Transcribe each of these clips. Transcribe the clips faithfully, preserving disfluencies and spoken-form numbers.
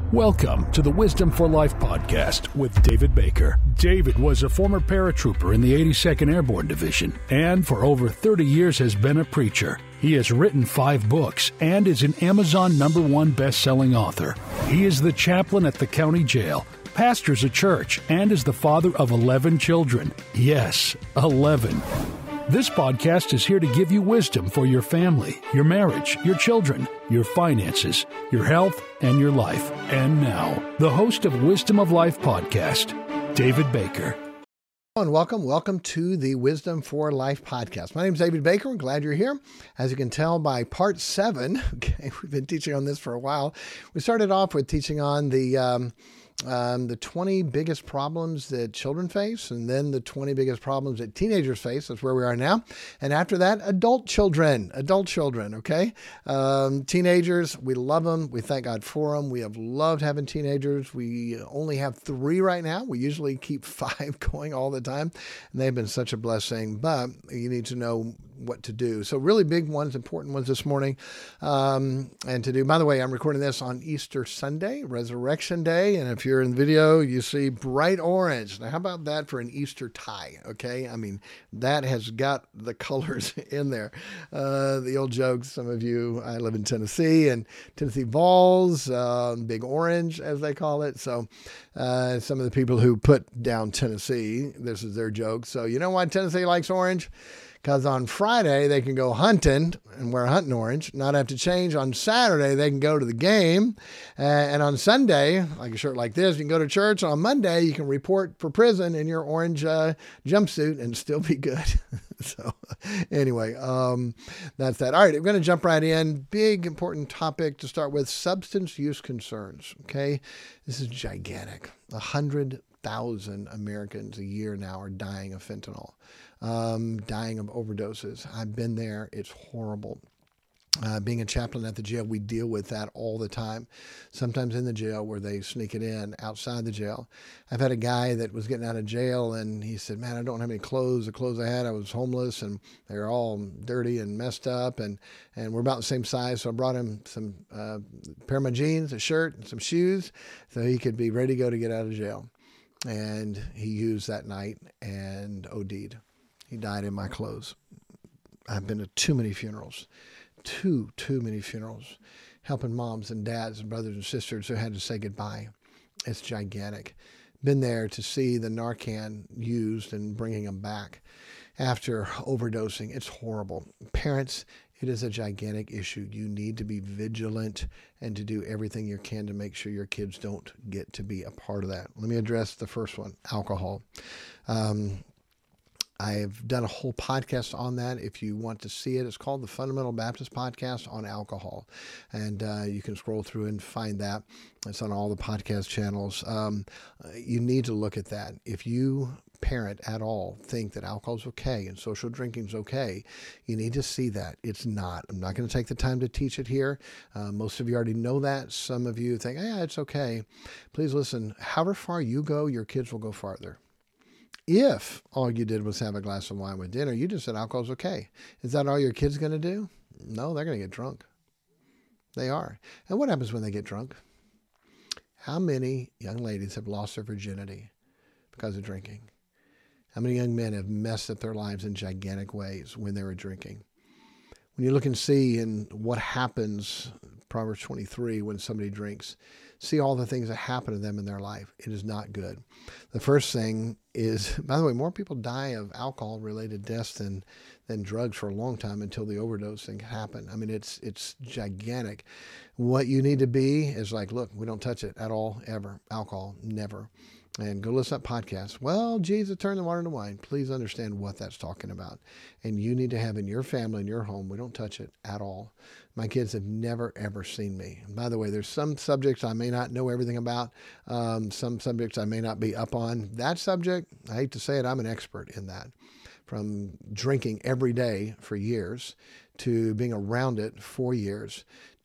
Welcome to the Wisdom for Life podcast with David Baker. David was a former paratrooper in the eighty-second Airborne Division and for over thirty years has been a preacher. He has written five books and is an Amazon number one best-selling author. He is the chaplain at the county jail, pastors a church, and is the father of eleven children. Yes, eleven. This podcast is here to give you wisdom for your family, your marriage, your children, your finances, your health, and your life. And now, the host of Wisdom of Life podcast, David Baker. And welcome, welcome to the Wisdom for Life podcast. My name is David Baker. I'm glad you're here. As you can tell by part seven, okay, we've been teaching on this for a while. We started off with teaching on the um, Um, the twenty biggest problems that children face, and then the twenty biggest problems that teenagers face. That's where we are now. And after that, adult children, adult children, okay? Um, teenagers, we love them. We thank God for them. We have loved having teenagers. We only have three right now. We usually keep five going all the time, and they've been such a blessing, but you need to know what to do. So really big ones, important ones this morning, um, and to do. By the way, I'm recording this on Easter Sunday, Resurrection Day, and if you're in the video, you see bright orange. Now, how about that for an Easter tie? Okay, I mean, that has got the colors in there. Uh, the old jokes, some of you, I live in Tennessee, and Tennessee Vols, uh, big orange, as they call it. So uh, some of the people who put down Tennessee, this is their joke. So you know why Tennessee likes orange? Because on Friday, they can go hunting and wear hunting orange, not have to change. On Saturday, they can go to the game. Uh, and on Sunday, like a shirt like this, you can go to church. On Monday, you can report for prison in your orange uh, jumpsuit and still be good. So anyway, um, that's that. All right, I'm going to jump right in. Big, important topic to start with, substance use concerns. Okay, this is gigantic. A hundred thousand Americans a year now are dying of fentanyl. Um, dying of overdoses. I've been there. It's horrible. Uh, being a chaplain at the jail, we deal with that all the time. Sometimes in the jail where they sneak it in outside the jail. I've had a guy that was getting out of jail and he said, man, I don't have any clothes. The clothes I had, I was homeless and they were all dirty and messed up and, and we're about the same size. So I brought him some uh, pair of my jeans, a shirt, and some shoes so he could be ready to go to get out of jail. And he used that night and OD'd. He died in my clothes. I've been to too many funerals, too, too many funerals, helping moms and dads and brothers and sisters who had to say goodbye. It's gigantic. Been there to see the Narcan used and bringing them back after overdosing. It's horrible. Parents, it is a gigantic issue. You need to be vigilant and to do everything you can to make sure your kids don't get to be a part of that. Let me address the first one, alcohol. Um, I've done a whole podcast on that. If you want to see it, it's called the Fundamental Baptist Podcast on Alcohol. And uh, you can scroll through and find that. It's on all the podcast channels. Um, you need to look at that. If you parent at all think that alcohol is okay and social drinking is okay, you need to see that. It's not. I'm not going to take the time to teach it here. Uh, most of you already know that. Some of you think, yeah, it's okay. Please listen. However far you go, your kids will go farther. If all you did was have a glass of wine with dinner, you just said alcohol's okay. Is that all your kid's going to do? No, they're going to get drunk. They are. And what happens when they get drunk? How many young ladies have lost their virginity because of drinking? How many young men have messed up their lives in gigantic ways when they were drinking? When you look and see in what happens, Proverbs twenty-three, when somebody drinks, see all the things that happen to them in their life. It is not good. The first thing is, by the way, more people die of alcohol-related deaths than than drugs for a long time until the overdose thing happened. I mean, it's it's gigantic. What you need to be is like, look, we don't touch it at all, ever. Alcohol, never. And go listen to that podcast. Well, Jesus turned the water into wine. Please understand what that's talking about. And you need to have in your family, in your home, we don't touch it at all. My kids have never, ever seen me. And by the way, there's some subjects I may not know everything about. Um, some subjects I may not be up on. That subject, I hate to say it, I'm an expert in that. From drinking every day for years to being around it for years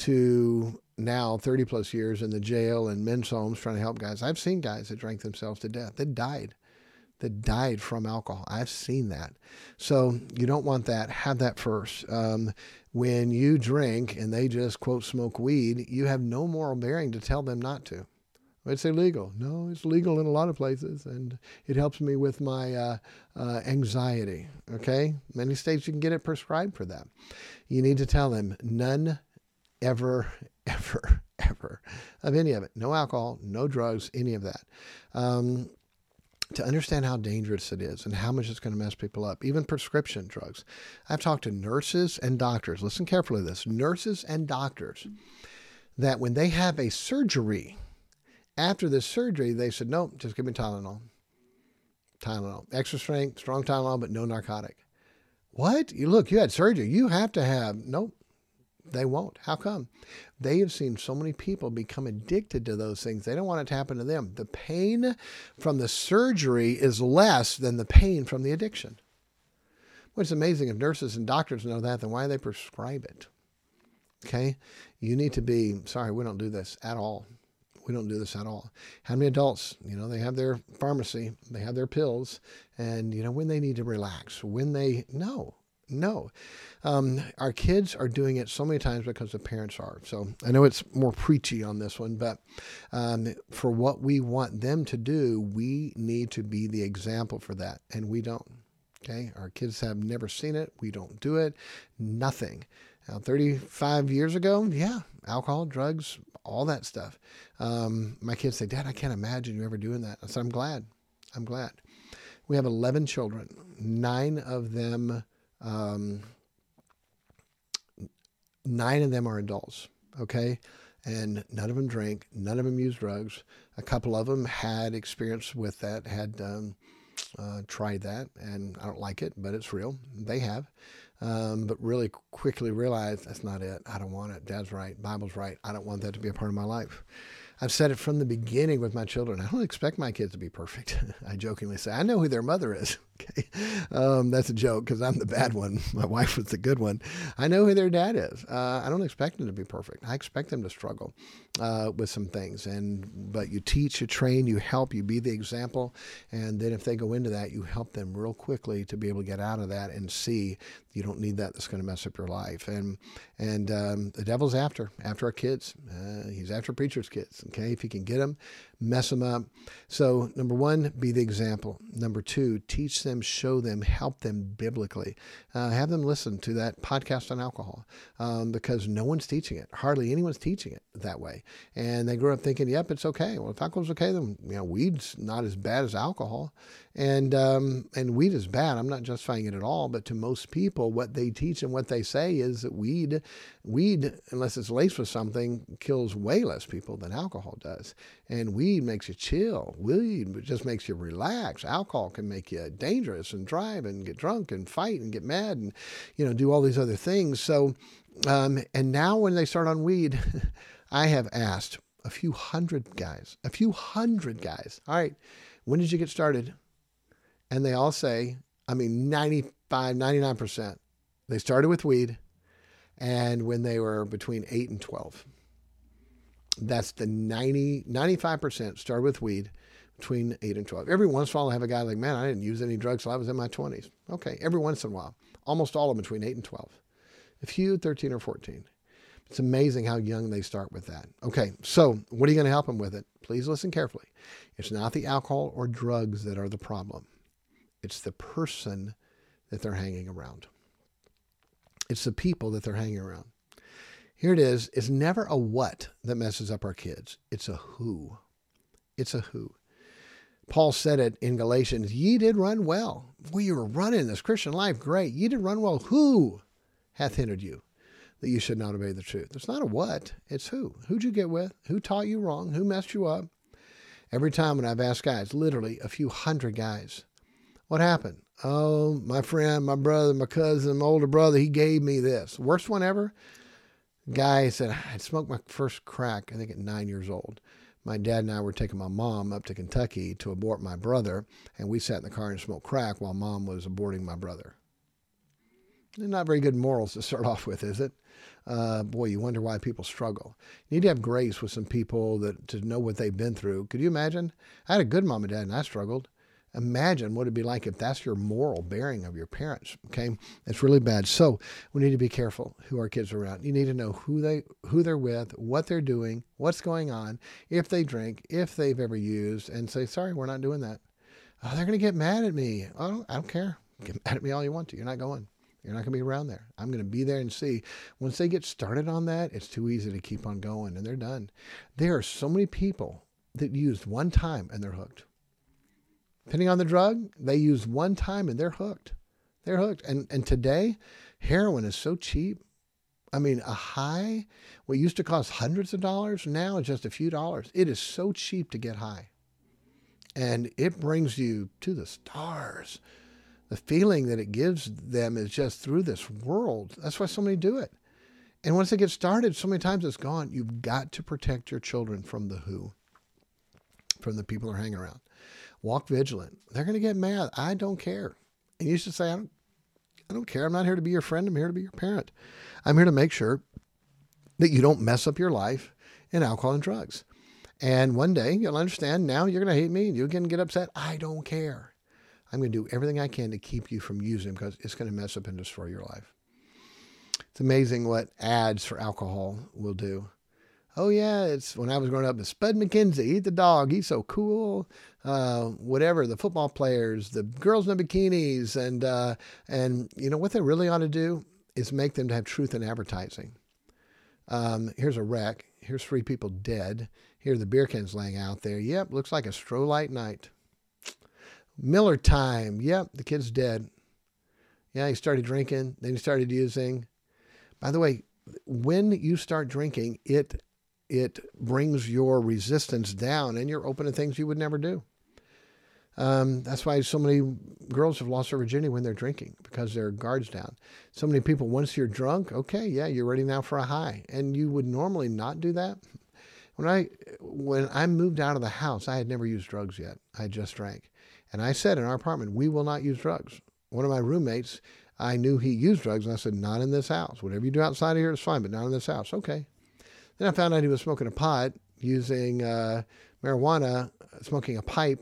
to now thirty plus years in the jail and men's homes trying to help guys. I've seen guys that drank themselves to death, that died, that died from alcohol. I've seen that. So you don't want that. Have that first. Um, When you drink and they just, quote, smoke weed, you have no moral bearing to tell them not to. It's illegal. No, it's legal in a lot of places, and it helps me with my uh, uh, anxiety, okay? Many states you can get it prescribed for that. You need to tell them none, ever, ever, ever of any of it. No alcohol, no drugs, any of that. Um, to understand how dangerous it is and how much it's going to mess people up, even prescription drugs. I've talked to nurses and doctors. Listen carefully to this. Nurses and doctors that when they have a surgery, after the surgery, they said, nope, just give me Tylenol. Tylenol. Extra strength, strong Tylenol, but no narcotic. What? You look, you had surgery. You have to have, nope, they won't. How come? They have seen so many people become addicted to those things. They don't want it to happen to them. The pain from the surgery is less than the pain from the addiction. Well, it's amazing if nurses and doctors know that, then why do they prescribe it? Okay? You need to be, sorry, we don't do this at all. We don't do this at all. How many adults, you know, they have their pharmacy, they have their pills, and, you know, when they need to relax, when they, no, no. Um, our kids are doing it so many times because the parents are. So I know it's more preachy on this one, but um, for what we want them to do, we need to be the example for that, and we don't. Okay? Our kids have never seen it. We don't do it. Nothing. Now, thirty-five years ago, yeah, alcohol, drugs, all that stuff. Um, my kids say, Dad, I can't imagine you ever doing that. I said, I'm glad. I'm glad. We have eleven children. Nine of them, um, nine of them are adults, okay? And none of them drink. None of them use drugs. A couple of them had experience with that, had um, uh, tried that, and I don't like it, but it's real. They have. Um, but really quickly realized that's not it. I don't want it. Dad's right. Bible's right. I don't want that to be a part of my life. I've said it from the beginning with my children. I don't expect my kids to be perfect. I jokingly say, I know who their mother is. Okay, um, that's a joke because I'm the bad one. My wife was the good one. I know who their dad is. Uh, I don't expect them to be perfect. I expect them to struggle uh, with some things. And but you teach, you train, you help, you be the example. And then if they go into that, you help them real quickly to be able to get out of that and see you don't need that. That's going to mess up your life. And and um, the devil's after, after our kids. Uh, he's after preachers' kids. Okay, if he can get them, mess them up. So number one, be the example. Number two, teach them, show them, help them biblically. Uh, have them listen to that podcast on alcohol um, because no one's teaching it. Hardly anyone's teaching it that way. And they grew up thinking, yep, it's okay. Well, if alcohol's okay, then you know, weed's not as bad as alcohol. And um, and weed is bad. I'm not justifying it at all, but to most people, what they teach and what they say is that weed, weed, unless it's laced with something, kills way less people than alcohol does. And weed makes you chill. Weed just makes you relax. Alcohol can make you dangerous and drive and get drunk and fight and get mad and, you know, do all these other things. So, um, and now when they start on weed, I have asked a few hundred guys, a few hundred guys, all right, when did you get started? And they all say, I mean, ninety-five, ninety-nine percent, they started with weed and when they were between eight and twelve. That's the ninety, ninety-five percent started with weed between eight and twelve. Every once in a while I have a guy like, man, I didn't use any drugs till I was in my twenties. Okay, every once in a while. Almost all of them between eight and twelve. A few, thirteen or fourteen. It's amazing how young they start with that. Okay, so what are you going to help them with it? Please listen carefully. It's not the alcohol or drugs that are the problem. It's the person that they're hanging around. It's the people that they're hanging around. Here it is. It's never a what that messes up our kids. It's a who. It's a who. Paul said it in Galatians, ye did run well. Well, you were running this Christian life. Great. Ye did run well. Who hath hindered you that you should not obey the truth? It's not a what. It's who. Who'd you get with? Who taught you wrong? Who messed you up? Every time when I've asked guys, literally a few hundred guys, what happened? Oh, my friend, my brother, my cousin, my older brother, he gave me this. Worst one ever? Guy said, I smoked my first crack, I think at nine years old. My dad and I were taking my mom up to Kentucky to abort my brother, and we sat in the car and smoked crack while mom was aborting my brother. Not very good morals to start off with, is it? Uh, boy, you wonder why people struggle. You need to have grace with some people that to know what they've been through. Could you imagine? I had a good mom and dad, and I struggled. Imagine what it'd be like if that's your moral bearing of your parents. Okay. It's really bad. So we need to be careful who our kids are around. You need to know who they, who they're with, what they're doing, what's going on, if they drink, if they've ever used, and say, sorry, we're not doing that. Oh, they're going to get mad at me. I don't, I don't care. Get mad at me all you want to. You're not going. You're not going to be around there. I'm going to be there and see. Once they get started on that, it's too easy to keep on going, and they're done. There are so many people that used one time and they're hooked. Depending on the drug, they use one time and they're hooked. They're hooked. And and today, heroin is so cheap. I mean, a high, what used to cost hundreds of dollars, now it's just a few dollars. It is so cheap to get high. And it brings you to the stars. The feeling that it gives them is just through this world. That's why so many do it. And once they get started, so many times it's gone. You've got to protect your children from the who, from the people who are hanging around. Walk vigilant. They're going to get mad. I don't care. And you should say, I don't, I don't care. I'm not here to be your friend. I'm here to be your parent. I'm here to make sure that you don't mess up your life in alcohol and drugs. And one day you'll understand, now you're going to hate me and you're going to get upset. I don't care. I'm going to do everything I can to keep you from using because it's going to mess up and destroy your life. It's amazing what ads for alcohol will do. Oh, yeah, it's when I was growing up, it's Spud McKenzie, eat the dog, he's so cool, uh, whatever, the football players, the girls in the bikinis, and, uh, and you know, what they really ought to do is make them to have truth in advertising. Um, here's a wreck. Here's three people dead. Here are the beer cans laying out there. Yep, looks like a Stroh-Lite night. Miller time. Yep, the kid's dead. Yeah, he started drinking, then he started using. By the way, when you start drinking, it it brings your resistance down and you're open to things you would never do. Um, that's why so many girls have lost their virginity when they're drinking, because their guard's down. So many people, once you're drunk, okay, yeah, you're ready now for a high. And you would normally not do that. When I, when I moved out of the house, I had never used drugs yet. I just drank. And I said in our apartment, we will not use drugs. One of my roommates, I knew he used drugs, and I said, not in this house. Whatever you do outside of here is fine, but not in this house. Okay. Then I found out he was smoking a pot, using uh, marijuana, smoking a pipe,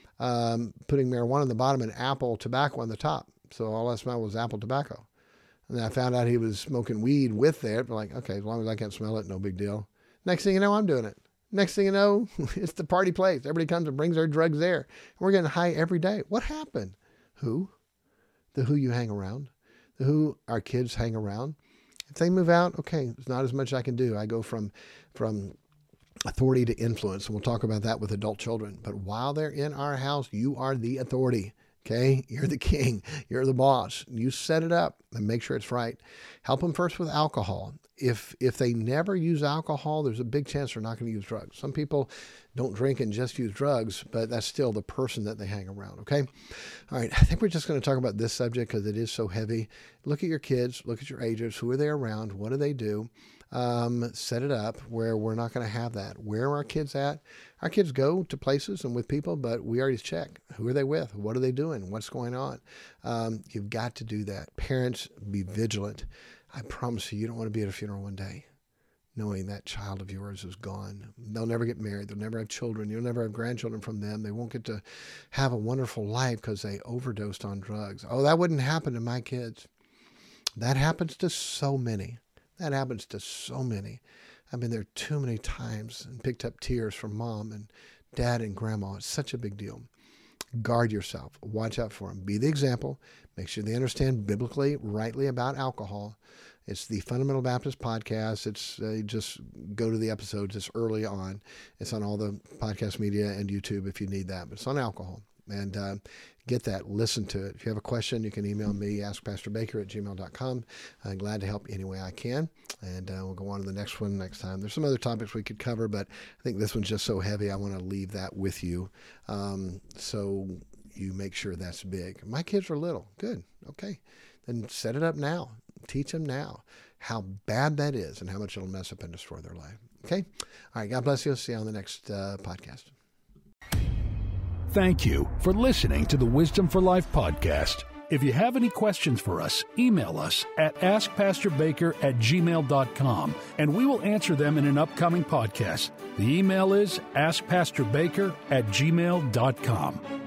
um, putting marijuana on the bottom and apple tobacco on the top. So all I smelled was apple tobacco. And then I found out he was smoking weed with that. But like, okay, as long as I can't smell it, no big deal. Next thing you know, I'm doing it. Next thing you know, it's the party place. Everybody comes and brings their drugs there. And we're getting high every day. What happened? Who? The who you hang around. The who our kids hang around. If they move out, okay, there's not as much I can do. I go from from authority to influence, and we'll talk about that with adult children. But while they're in our house, you are the authority, okay? You're the king. You're the boss. You set it up and make sure it's right. Help them first with alcohol. If if they never use alcohol, there's a big chance they're not going to use drugs. Some people don't drink and just use drugs, but that's still the person that they hang around, okay? All right, I think we're just going to talk about this subject because it is so heavy. Look at your kids. Look at your ages. Who are they around? What do they do? Um, set it up where we're not going to have that. Where are our kids at? Our kids go to places and with people, but we already check. Who are they with? What are they doing? What's going on? Um, you've got to do that. Parents, be vigilant. I promise you, you don't want to be at a funeral one day knowing that child of yours is gone. They'll never get married. They'll never have children. You'll never have grandchildren from them. They won't get to have a wonderful life because they overdosed on drugs. Oh, that wouldn't happen to my kids. That happens to so many. That happens to so many. I've been there too many times and picked up tears from mom and dad and grandma. It's such a big deal. Guard yourself. Watch out for them. Be the example. Make sure they understand biblically, rightly about alcohol. It's the Fundamental Baptist Podcast. It's uh, just go to the episodes. It's early on. It's on all the podcast media and YouTube if you need that. But it's on alcohol. And uh, get that. Listen to it. If you have a question, you can email me, ask pastor baker at gmail dot com. I'm glad to help any way I can. And uh, we'll go on to the next one next time. There's some other topics we could cover, but I think this one's just so heavy. I want to leave that with you. Um, so you make sure that's big. My kids are little. Good. Okay. Then set it up now. Teach them now how bad that is and how much it'll mess up and destroy their life. Okay? All right. God bless you. See you on the next uh, podcast. Thank you for listening to the Wisdom for Life podcast. If you have any questions for us, email us at ask pastor baker at gmail dot com, and we will answer them in an upcoming podcast. The email is ask pastor baker at gmail dot com.